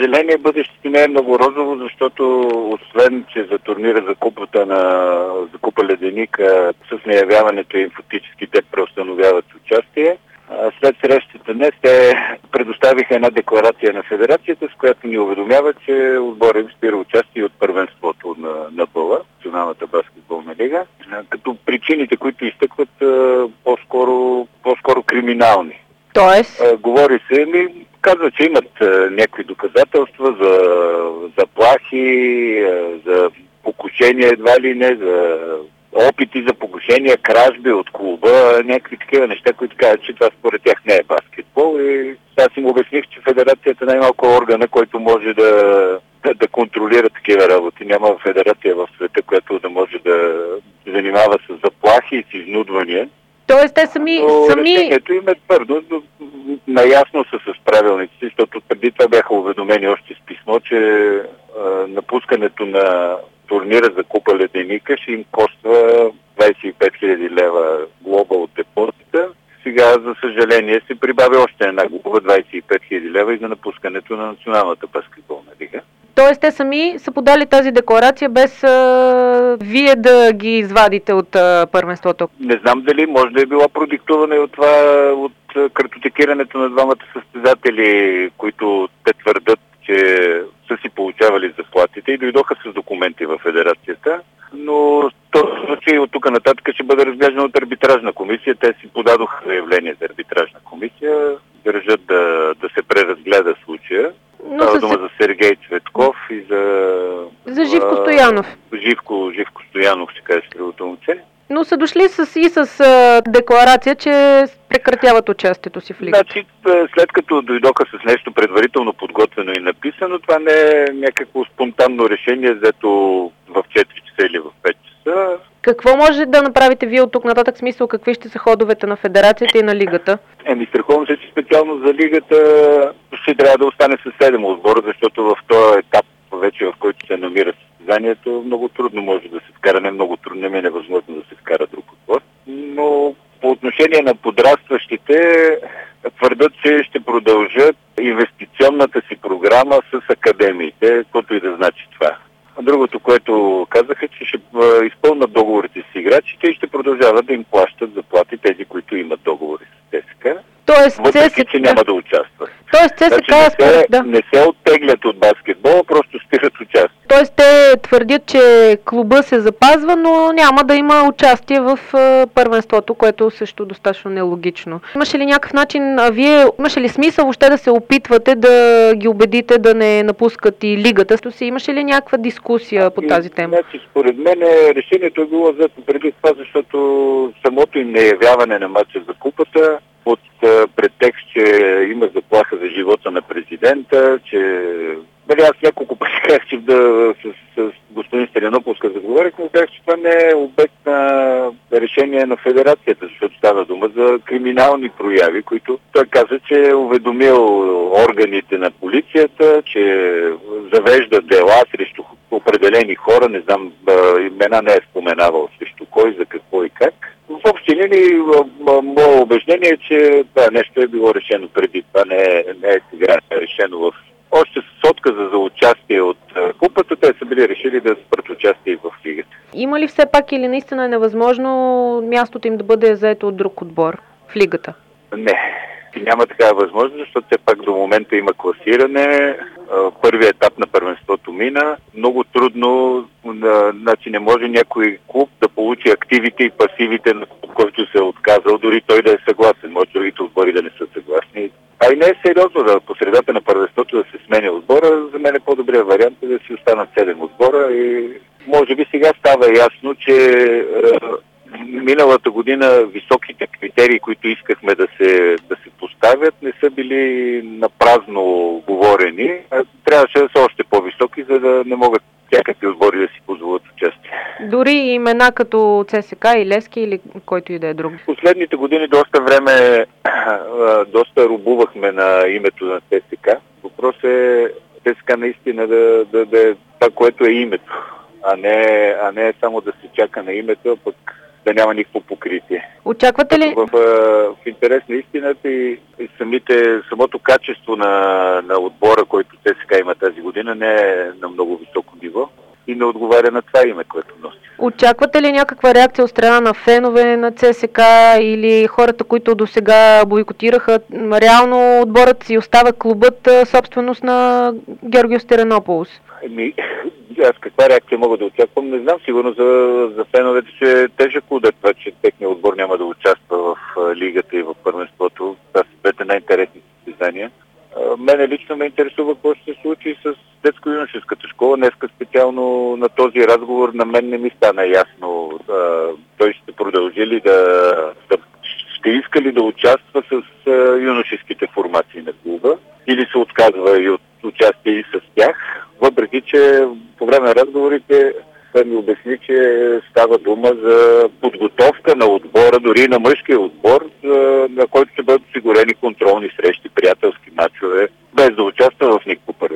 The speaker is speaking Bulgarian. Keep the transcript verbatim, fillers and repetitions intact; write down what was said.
съжаление, бъдещето не е много розово, защото освен, че за турнира за купата на за купа Леденик, с неявяването им фактически те преустановяват участие. След срещата днес те предоставиха една декларация на федерацията, с която ни уведомява, че отборът им спира участие от първенството на, на БАЛА, Националната баскетболна лига, като причините, които изтъкват, по-скоро, по-скоро криминални. Тоест? Говори се, ми казва, че имат някакви доказателства за заплахи, за покушения едва ли не, за опити за покушения, кражби от клуба, някакви такива неща, които казват, че това според тях не е баскетбол. И аз им обясних, че федерацията най-малко е органа, който може да, да, да контролира такива работи. Няма федерация в света, която да може да се занимава с заплахи и с изнудвания. Тоест те сами... Но сами... решението им е твърдо, наясно са с правилниците, защото преди това бяха уведомени още с писмо, че а, напускането на турнира за купа Леденика ще им коства двадесет и пет хиляди лева глоба от депозита. Сега, за съжаление, се прибави още една глоба, двадесет и пет хиляди лева и за напускането на Националната баскетболна лига. Тоест те сами са подали тази декларация без а, вие да ги извадите от а, първенството? Не знам дали може да е било продиктуване от това, от картотекирането на двамата състезатели, които те твърдат, че са си получавали заплатите и дойдоха с документи в федерацията, но този случай от тук нататък ще бъде разглеждан от арбитражна комисия. Те си подадоха заявление за арбитражна комисия, държат да, да се преразгледа случая. Става дума за Сергей Цветков и за... За Живко Стоянов. Живко, Живко Стоянов, ще кажеш другото момче. Но са дошли с, и с а, декларация, че прекратяват участието си в лигата. Значи, след като дойдоха с нещо предварително подготвено и написано, това не е някакво спонтанно решение, взето в четири часа или в пет часа. Какво може да направите вие от тук нататък, смисъл какви ще са ходовете на федерацията и на лигата? Еми, страхувам се, че специално за лигата ще трябва да остане с седем отбора, защото в този етап, вече в който се намира състезанието, много трудно може да се вкара, не много трудно, не е невъзможно да се вкара друг отбор. Но по отношение на подрастващите, твърдят, че ще продължат инвестиционната си програма с академиите, каквото и да значи това. Другото, което казаха, че ще изпълнят договорите с играчите и ще продължават да им плащат заплати тези, които имат договори с ЦСКА. Тоест, въпреки, ЦСКА... че няма да участват. Тоест, ЦСКА... Значи, не, се, да. не се оттеглят от баскетбола, просто спират участие. Тоест, те твърдят, че клуба се запазва, но няма да има участие в uh, първенството, което също достатъчно нелогично. Имаше ли някакъв начин, а вие имаше ли смисъл въобще да се опитвате да ги убедите да не напускат и лигата? Си имаше ли някаква дискусия по тази тема? Значи, според мен решението е било взето преди това, защото самото им неявяване на матча за купата под претекст, че има заплаха за живота на президента, че... Бали, аз няколко пъти казах, че да, с, с господин Стелянопол, като говорих, но казах, че това не е обект на решение на федерацията, защото става дума за криминални прояви, които той каза, че е уведомил органите на полицията, че завежда дела срещу определени хора, не знам, имена не е споменавал срещу кой, за какво и как. В общи линии, моето убеждение е, че това нещо е било решено преди. Това не е, не е сега решено в... Още с отказа за участие от купата, те са били решили да спрат участие в лигата. Има ли все пак или наистина е невъзможно мястото им да бъде заето от друг отбор в лигата? Не. Няма такава възможност, защото все пак до момента има класиране. Първият етап на първенството мина. Много трудно, значи не може някой клуб да получи активите и пасивите, на който се е отказал, дори той да е съгласен. Може другите отбори да не са съгласни. А и не е сериозно да по средата на първенството да се сменя отбора. За мен е по-добрият вариант да си останат седем отбора и може би сега става ясно, че миналата година високите критерии, които искахме да се, да се поставят, не са били напразно говорени. Трябваше да са още по-високи, за да не могат всякакви отбори да си позволят участие. Дори имена като ЦСКА и Левски или който и да е друг? Последните години доста време доста рубувахме на името на ЦСКА. Въпрос е ЦСКА наистина да, да, да е това, което е името, а не, а не само да се чака на името, а пък да няма никакво покритие. Очаквате ли? В, в интерес на истината и, и самите, самото качество на, на отбора, който ЦСКА има наистина не е на много високо ниво и не отговаря на това име, което носи. Очаквате ли някаква реакция от страна на фенове на ЦСКА или хората, които до сега бойкотираха? Реално отборът си остава клубът собственост на Георгиос Теранополос. Еми, аз каква реакция мога да очаквам, не знам. Сигурно за, за феновете ще е тежък удар това, че техният отбор няма да участва в лигата и в първенството. Това са двете най-интересни състезания. Мене лично ме интересува какво ще се случи с детско-юношеската школа. Днеска специално на този разговор на мен не ми стана ясно. Той ще продължи ли да, да ще иска ли да участва с юношеските формации на клуба или се отказва и от участие и с тях. Въпреки че по време на разговорите той ми обясни, че става дума за подготовка на отбора, дори на мъжкия отбор, на който ще бъдат осигурени контролни срещи, приятелски мачове, без да участва в никакво първенство.